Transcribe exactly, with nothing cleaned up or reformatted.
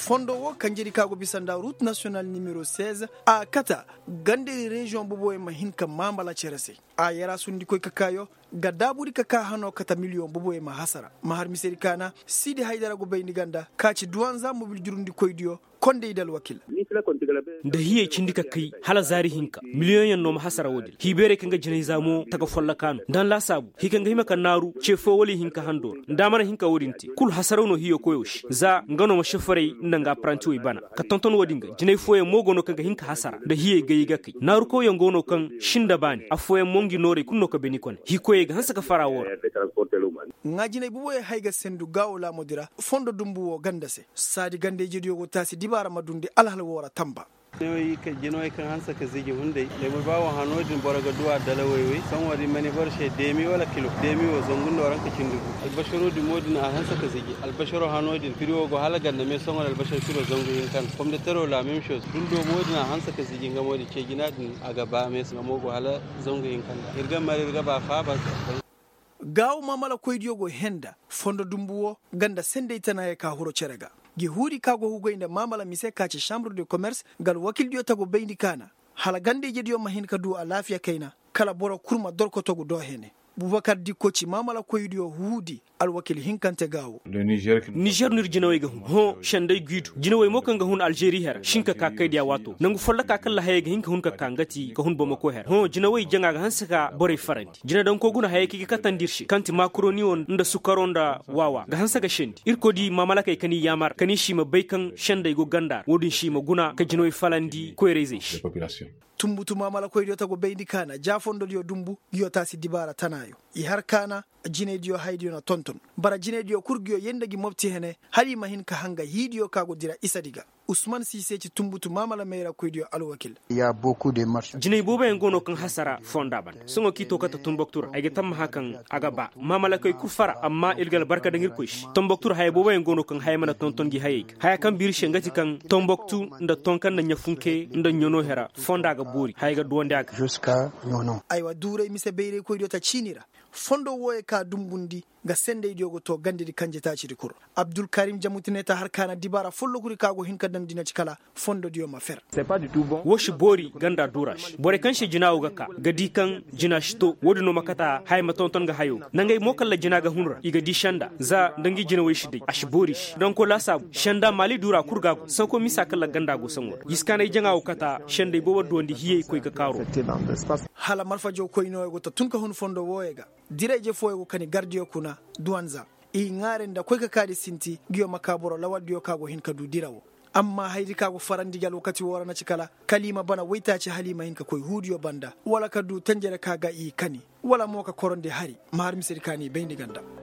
fondo wo kanjiri kago bisanda route nationale numéro seize a kata gande région bobo e mahinka mambala cherese a yara sundi koy kakayo ga daburi kaka hano kata million bobo e mahasara mahar miseri kana sidi haydara go bayni ganda kaci duwanza mobil jurundi koy dio konde idal wakil da hiye cindika kai hala zari hinka miliyon yan no mahasara wodil hibere kanga jinay zamo taga folla kanu dan la sabu hikanga hima kan naru chefo wali hinka handor ndamana hinka wodinti kul hasarano hiyo koyosh za ngano ma shefare ndanga pranti wi bana ka tonton wodinga jinay foye mogono kanga hinka hasara da hiye gayiga kai naru ko yangono kan shinda bani afoye mongi nore kunno ka beni kon hikoye ga hansa ka fara wora ngajine bubo e hayga sendu gawo la modira fondo dumbu wo gandase sadi gande jediyo go tasi dibara madunde alhal wora tamba ne ka jinoy kan hansa ka zigi hunde le mo bawo hanodin boraga duwa dalawewe san wadi mani barshe demi wala kilo demi wo zongundo ranka cindu albasharu di modin a hansa ka zigi albasharu hanodin firiwo go halagan na me son wala albashar firo zongu yin kan kom da taro la même chose dundo modin a hansa ka zigi ngamo di ce ginadin a gaba me ngamo go hala zongu yin kan irga mari irga ba fa ba gawo mamala koydiyo go henda fondo dumbuwo ganda sende itana e ka huro cerega gi huri kago hugo inda mamala mise kace chambre de commerce gal wakil dio tago beyni kana hala gande jediyo mahin ka du a lafiya kaina kala boro kurma dorko togo do hene Boubacar Dikochi mamala koydiyo hudi al wakil hinkante gawo Niger Niger nir jinawe ga hun ho shanday guidu jinawe mo kan ga hun Algeria her shinka ka kai dia wato nangu folla ka kala haye ga hinka hun ka kangati ka hun boma ko her ho jinawe janga ga hansaka bore faranti jina dan ko guna haye ki ka tandirshi kanti makroni on nda sukaronda wawa ga hansaka shendi irko di mamala kai kani yamar kani shi ma baikan shanday go ganda wodin shi ma guna ka jinawe falandi ko ereze tumbutu mamala koydiyo tago beyni kana jafondo dio dumbu dio tasi dibara tanayo i har kana jine dio haydiyo na tonton bara jine dio kurgiyo yendagi mofti hene hali mahin ka hanga hidiyo kago dira isadiga Ousmane Cissé ci tumbutu mamala meira koydiyo alwakil ya beaucoup de marchands jine bobe ngono kan hasara fonda ban sungo kito kata tumboktur ay tam hakan aga ba mamala koy kufara amma ilgal barka dangir koish tumboktur hay bobe ngono kan hay mana tonton gi hayik hay kan bir shengati kan tumboktu nda tonkan na nyafunke nda nyono hera fonda ga buri hay ga duwande aga jusqu'à nono aywa dure mise beyre koydiyo ta cinira fondo woye ka dumbundi ga sende idiogo to gandidi kanje ta ciri kur Abdul Karim Jamutineta har kana dibara follo kuri kago hinka dan dina cikala fondo dio ma fer c'est pas du tout bon woshi bori ganda durash bore kanshi jinawo gaka gadi kan jina shito wodi no makata hay ma tonton ga hayo nangay mo kala jina ga hunra iga di shanda za dangi jina we shidi ash borish don ko lasa shanda mali dura kurga sanko misa kala ganda go sanwor yiskana jangawo kata shande bo wado ndi hiye koy ga karo hala marfa jo koy no go to tunka hun fondo woyega direje foyego kani gardiyo kuna duwanza i ngare nda koy ka kadi sinti giyo makaboro lawadiyo kago hinka du dirawo amma haydi kago farandi gal wakati wora na cikala kalima bana waitaci halima hinka koy hudiyo banda wala kadu tanjere kaga i kani wala moka koronde hari mahar misiri kani beyndi ganda